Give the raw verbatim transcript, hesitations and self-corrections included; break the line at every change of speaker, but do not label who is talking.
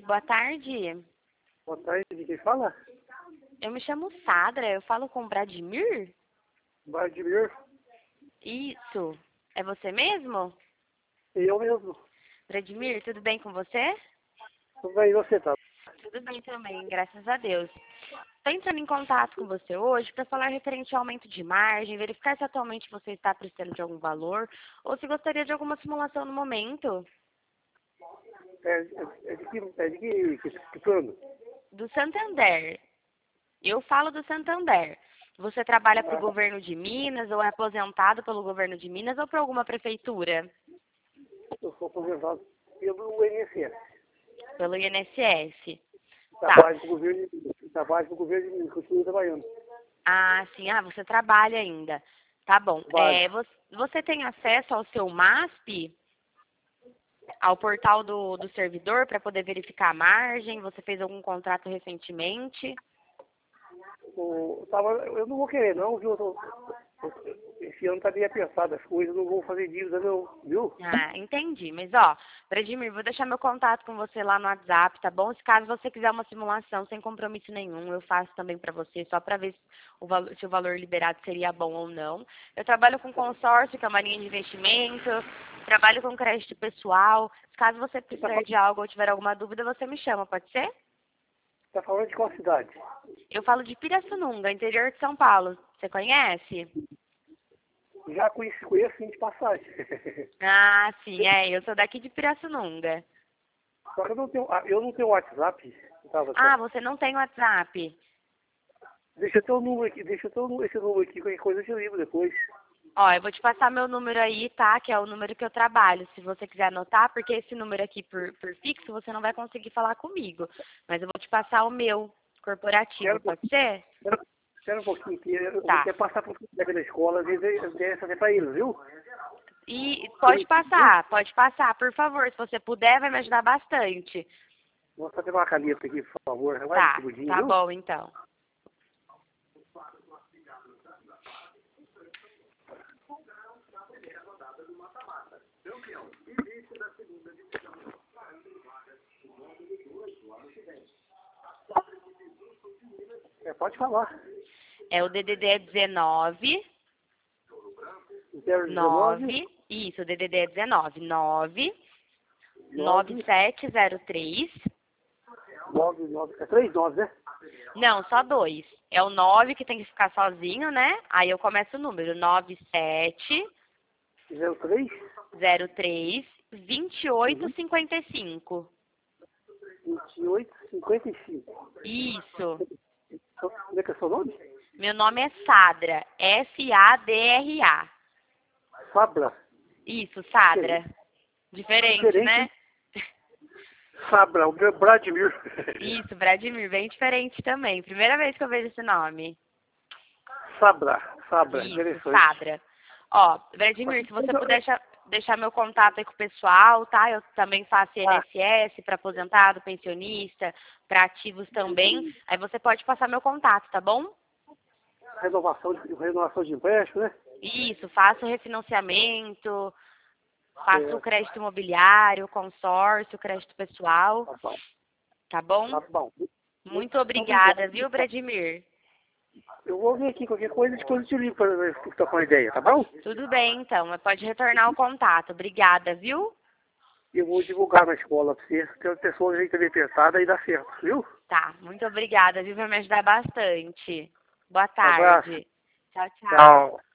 Boa tarde.
Boa tarde, quem fala?
Eu me chamo Sadra, eu falo com o Vladimir?
Vladimir.
Isso. É você mesmo?
Eu mesmo.
Vladimir, tudo bem com você?
Tudo bem, e você tá?
Tudo bem também, graças a Deus. Estou entrando em contato com você hoje para falar referente ao aumento de margem, verificar se atualmente você está precisando de algum valor ou se gostaria de alguma simulação no momento.
É, é, é de que, é de que, que, que plano?
Do Santander. Eu falo do Santander. Você trabalha para o governo de Minas ou é aposentado pelo governo de Minas ou por alguma prefeitura?
Eu sou aposentado pelo I N S S.
Pelo I N S S.
Trabalho no governo, trabalho no governo de Minas, continuo trabalhando.
Ah, sim. Ah, você trabalha ainda. Tá bom.
Trabalho.
É, você, você tem acesso ao seu MASP, ao portal do, do servidor, para poder verificar a margem? Você fez algum contrato recentemente?
Eu, tava, eu não vou querer não, viu? Eu tô, esse ano tá bem apertado as coisas, não vou fazer dívida não, viu?
Ah, entendi. Mas, ó, Vladimir, vou deixar meu contato com você lá no WhatsApp, tá bom? Se caso você quiser uma simulação sem compromisso nenhum, eu faço também para você, só para ver se o, valor, se o valor liberado seria bom ou não. Eu trabalho com consórcio, que é uma linha de investimento, trabalho com crédito pessoal. Se caso você
Você tá,
precisar de algo ou tiver alguma dúvida, você me chama, pode ser?
tá falando de qual cidade?
Eu falo de Pirassununga, interior de São Paulo. Você conhece?
Já conheci, conheço sim de passagem.
Ah, sim, é. Eu sou daqui de Pirassununga.
Só que eu não tenho, ah, eu não tenho WhatsApp. Tava só.
Ah, você não tem WhatsApp?
Deixa eu ter o número aqui, deixa eu ter o número- esse número aqui, qualquer coisa eu te ligo depois.
Ó, eu vou te passar meu número aí, tá? Que é o número que eu trabalho. Se você quiser anotar, porque esse número aqui por, por fixo, você não vai conseguir falar comigo. Mas eu vou te passar o meu corporativo,
Quero,
pode ser?
quero, quero um pouquinho aqui, eu vou
Tá.
quero passar para o colega da escola, às vezes eu quero fazer para eles, viu?
E pode passar, pode passar, por favor. Se você puder, vai me ajudar bastante.
Vou fazer uma caneta aqui, por favor. Vai um
Tá,
segundinho,
tá
viu?
bom então.
É, pode falar.
É o D D D dezenove,
zero dezenove,
nove, isso, o D D D é dezenove, nove, nove
nove,
sete zero três,
nove, nove, é três nove, né?
não, só dois. É o nove que tem que ficar sozinho, né? Aí eu começo o número, nove sete
zero três,
zero três, vinte e oito
uhum,
cinquenta e cinco.
vinte e oito, cinquenta e cinco.
Isso.
Como é que é seu nome?
Meu nome é Sadra, S A D R A.
Sabra.
Isso, Sadra. Diferente,
Diferente,
né?
hein? Sabra, o meu Vladimir.
Isso, Vladimir, bem diferente também. Primeira vez que eu vejo esse nome.
Sabra, Sabra,
Isso,
interessante.
Sadra. Ó, Vladimir, se você puder deixar, deixar meu contato aí com o pessoal, tá? Eu também faço
Ah,
I N S S para aposentado, pensionista, para ativos também. Aí você pode passar meu contato, tá bom?
renovação de, renovação de empréstimo, né?
Isso, faço refinanciamento, faço
É,
crédito imobiliário, consórcio, crédito pessoal,
tá bom.
tá bom?
Tá bom.
Muito
Muito
obrigada,
obrigado.
viu, Vladimir?
Eu vou ver aqui qualquer coisa, depois eu te ligo para estar com a ideia, tá bom?
Tudo bem, então, mas pode retornar o contato. Obrigada, viu?
Eu vou divulgar na escola para você. Tem uma pessoa que também pensada e dá certo, viu?
Tá, muito obrigada, viu? Vai me ajudar bastante. Boa
Um abraço.
tarde. Tchau, tchau.
Tchau.